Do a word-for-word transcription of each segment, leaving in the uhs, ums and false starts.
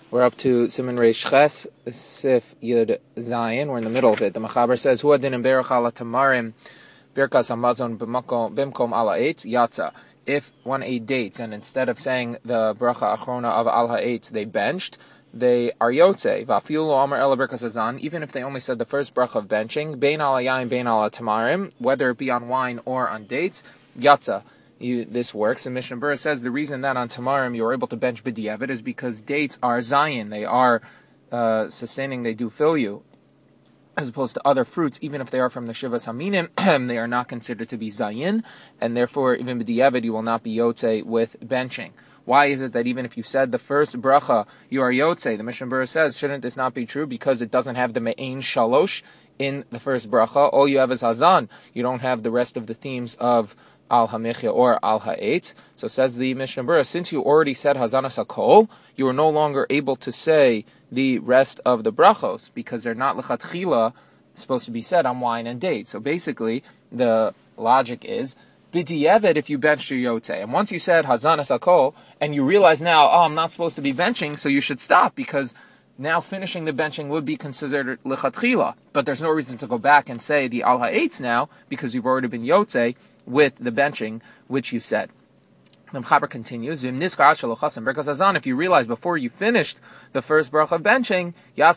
We're up to Siman Reish Ches, Sif Yud Zayin. We're in the middle of it. The Mechaber says, Hu adin berach ala tamarim, birkas hamazon bimkom ala eitz, yatza. If one ate dates, and instead of saying the bracha achrona of al ha'etz, they benched, they are yotze. Va'afilu amar ela birkas hazan, even if they only said the first bracha of benching, bein ala yain, bein ala tamarim, whether it be on wine or on dates, yatza. You, this works, and Mishnah Berurah says the reason that on Tamarim you're able to bench b'diavad is because dates are zayin, they are uh, sustaining, they do fill you, as opposed to other fruits, even if they are from the Shivas Haminim, they are not considered to be zayin, and therefore even b'diavad you will not be yotze with benching. Why is it that even if you said the first bracha you are yotze? The Mishnah Berurah says, shouldn't this not be true because it doesn't have the me'ein shalosh in the first bracha? All you have is hazan. You don't have the rest of the themes of al hamichya or al ha'etz. So says the Mishnah Berurah, since you already said hazanas hakol, you are no longer able to say the rest of the brachos because they're not lechatchila supposed to be said on wine and dates. So basically, the logic is b'diavad if you bench your yotze, and once you said hazanas hakol, and you realize now, oh, I'm not supposed to be benching, so you should stop because now finishing the benching would be considered lechatchila. But there's no reason to go back and say the al ha'etz now because you've already been yotze with the benching, which you said. The Mechaber continues, if you realize before you finished the first bracha of benching,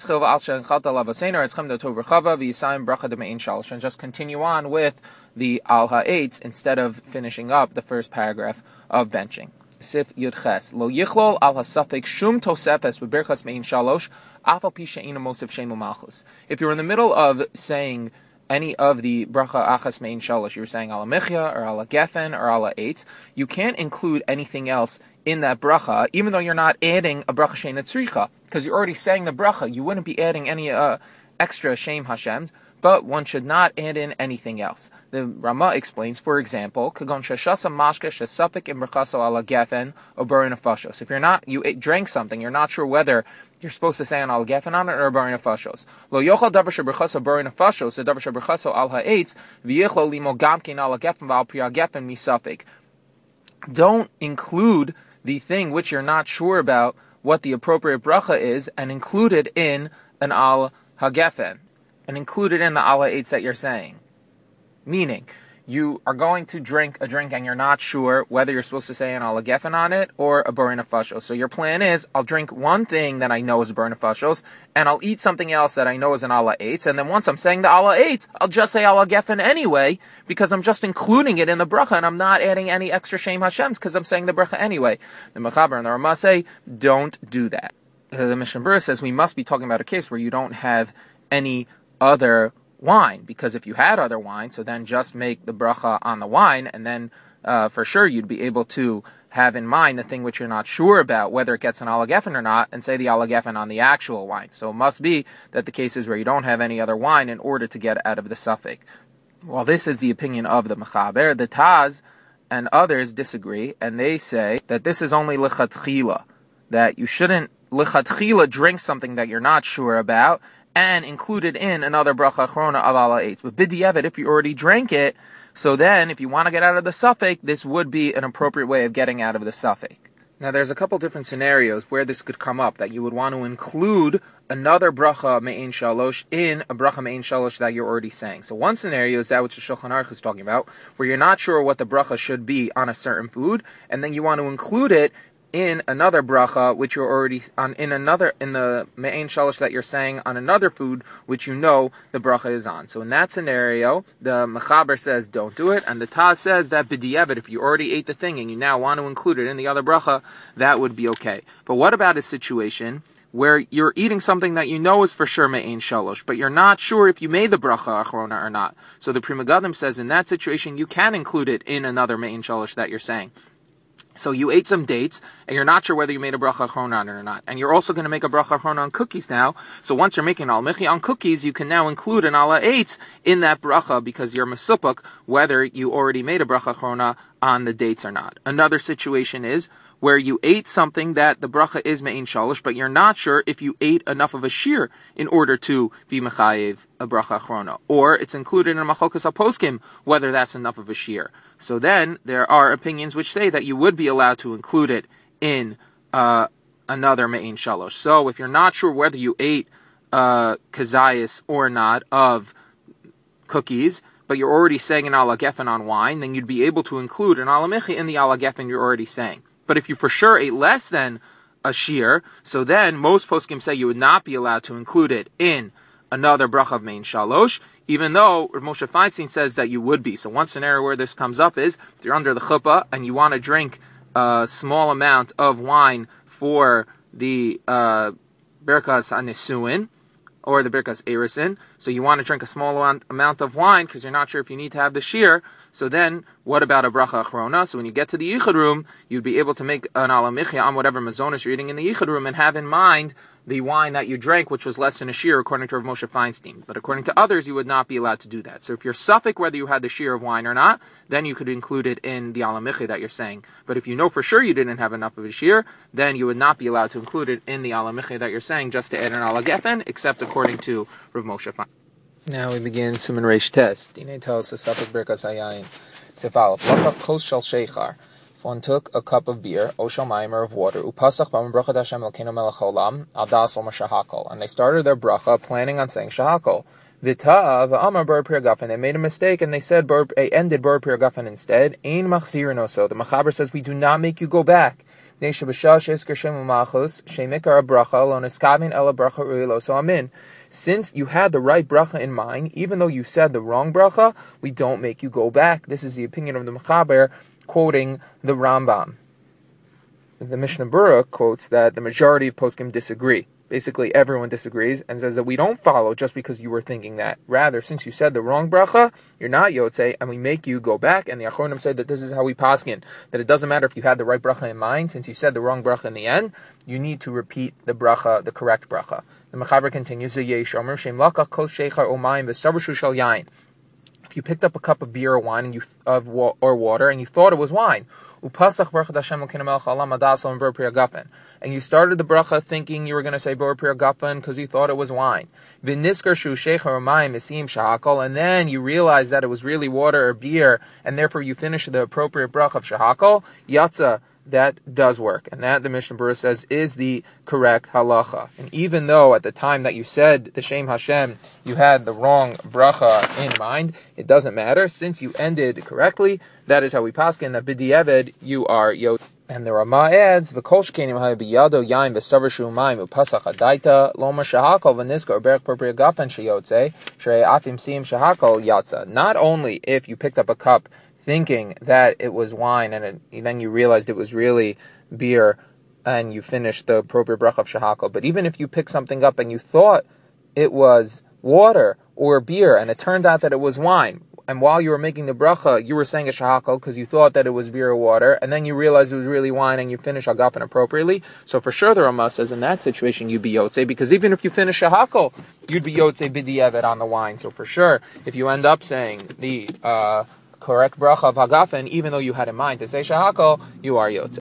and just continue on with the al ha'etz instead of finishing up the first paragraph of benching. Sif Yud Ches, Lo yichlol al hasafek shum tosefes b'berchas me'in shalosh, afal pi she'ina mosef shemu malchus. If you're in the middle of saying any of the bracha achas mein shalosh, you were saying ala michya or ala gefen or ala eitz, you can't include anything else in that bracha, even though you're not adding a bracha she'ena tzricha, because you're already saying the bracha. You wouldn't be adding any uh, extra shem Hashem's, but one should not add in anything else. The Rama explains, for example, kagon sheshasa mashke shesafik im brachaso ala gefen or barin afashos. If you're not, you ate, drank something, you're not sure whether you're supposed to say an al gefen on it or barin afashos. Lo yochal davar shebrachaso barin afashos, the davar shebrachaso al ha'etz v'yichlo limo gamkin ala gefen v'al priya gefen misafik. Don't include the thing which you're not sure about what the appropriate bracha is, and include it in an al hagefen, and include it in the al ha'etz that you're saying. Meaning, you are going to drink a drink and you're not sure whether you're supposed to say an ala gefen on it or a barin afashos. So your plan is, I'll drink one thing that I know is a barin afashos, and I'll eat something else that I know is an ala eitz, and then once I'm saying the ala eitz, I'll just say ala gefen anyway, because I'm just including it in the bracha, and I'm not adding any extra shem Hashem's, because I'm saying the bracha anyway. The Mechaber and the Rama say, don't do that. The Mishnah Berurah says we must be talking about a case where you don't have any other wine, because if you had other wine, so then just make the bracha on the wine, and then uh, for sure you'd be able to have in mind the thing which you're not sure about, whether it gets an ala gefen or not, and say the ala gefen on the actual wine. So it must be that the cases where you don't have any other wine in order to get out of the suffix. Well, this is the opinion of the Mechaber. The Taz and others disagree, and they say that this is only lechatchila, that you shouldn't lechatchila drink something that you're not sure about and included in another bracha achrona of ala eitz. But b'diavad, if you already drank it, so then if you want to get out of the suffix, this would be an appropriate way of getting out of the suffix. Now there's a couple different scenarios where this could come up, that you would want to include another bracha me'ein shalosh in a bracha me'ein shalosh that you're already saying. So one scenario is that which the Shulchan Aruch is talking about, where you're not sure what the bracha should be on a certain food, and then you want to include it in another bracha, which you're already on, in another, in the me'ein shalosh that you're saying on another food, which you know the bracha is on. So in that scenario, the Mechaber says don't do it, and the Taz says that b'diavad, if you already ate the thing and you now want to include it in the other bracha, that would be okay. But what about a situation where you're eating something that you know is for sure me'ein shalosh, but you're not sure if you made the bracha achrona or not? So the Pri Megadim says in that situation you can include it in another me'ein shalosh that you're saying. So you ate some dates, and you're not sure whether you made a bracha achrona on it or not. And you're also going to make a bracha achrona on cookies now. So once you're making al michi on cookies, you can now include an ala eitz in that bracha, because you're mesupuk whether you already made a bracha achrona on the dates or not. Another situation is where you ate something that the bracha is me'ein shalosh, but you're not sure if you ate enough of a shear in order to be mechayev a bracha achrona, or it's included in a machokas haposkim whether that's enough of a shear. So then there are opinions which say that you would be allowed to include it in uh, another Me'in Shalosh. So if you're not sure whether you ate uh, kazayas or not of cookies, but you're already saying an ala gefen on wine, then you'd be able to include an ala michi in the ala gefen you're already saying. But if you for sure ate less than a shear, so then most poskim say you would not be allowed to include it in another bracha of Mein Shalosh, even though Rav Moshe Feinstein says that you would be. So one scenario where this comes up is if you're under the chuppah and you want to drink a small amount of wine for the uh, Birkas HaNisuin, or the Birkas Erisin, so you want to drink a small amount of wine because you're not sure if you need to have the shear. So then, what about a bracha achrona? So when you get to the yichud room, you'd be able to make an ala michya on whatever mazonos you're eating in the yichud room and have in mind the wine that you drank, which was less than a shear, according to Rav Moshe Feinstein. But according to others, you would not be allowed to do that. So if you're suffik whether you had the shear of wine or not, then you could include it in the ala michya that you're saying. But if you know for sure you didn't have enough of a shear, then you would not be allowed to include it in the ala michya that you're saying, just to add an ala gefen, except according to Rav Moshe Feinstein. Now we begin Siman Reish Tes. Dinei tells us Safek Birkas Hayayin. Sefalef Lakach Kos Shel Sheichar. If one took a cup of beer, or shel mayim, or of water, upasach b'amar brachas Hashem Elokeinu melech haolam al das omer shahakol, and they started their bracha planning on saying shahakol. V'ta'a v'amar bar pir gafen. They made a mistake and they said bar, they ended bar pir gafen instead. Ein machzirin oso. The Machaber says we do not make you go back. Since you had the right bracha in mind, even though you said the wrong bracha, we don't make you go back. This is the opinion of the Machaber, quoting the Rambam. The Mishnah Berurah quotes that the majority of poskim disagree. Basically, everyone disagrees and says that we don't follow just because you were thinking that. Rather, since you said the wrong bracha, you're not yotzei, and we make you go back. And the Achronim said that this is how we paskin, that it doesn't matter if you had the right bracha in mind. Since you said the wrong bracha in the end, you need to repeat the bracha, the correct bracha. The Mechaber continues, if you picked up a cup of beer or wine and you of or water and you thought it was wine, and you started the bracha thinking you were going to say Bor Pir Gafen because you thought it was wine. And then you realized that it was really water or beer, and therefore you finished the appropriate bracha of Shahakol, Yatza, that does work. And that, the Mishnah Berurah says, is the correct halacha. And even though at the time that you said the Shem Hashem, you had the wrong bracha in mind, it doesn't matter. Since you ended correctly, that is how we paskin, that b'di'eved, you are yot. And the Rama adds, "V'kol shkenim ha'biyado yain v'savar shu mayim u'pasach adaita lomar shahakol v'niska or berach purpria gafen sheyotze shrei afim siim shahakol yatza." Not only if you picked up a cup thinking that it was wine and it, then you realized it was really beer and you finished the appropriate bracha of shahakol, but even if you picked something up and you thought it was water or beer and it turned out that it was wine, and while you were making the bracha, you were saying a shahakol because you thought that it was beer or water, and then you realized it was really wine, and you finish agafen appropriately. So for sure, the Ramah says in that situation you'd be yotzei, because even if you finish shahakol, you'd be yotzei b'di'eved on the wine. So for sure, if you end up saying the uh, correct bracha of agafen, even though you had in mind to say shahakol, you are yotzei.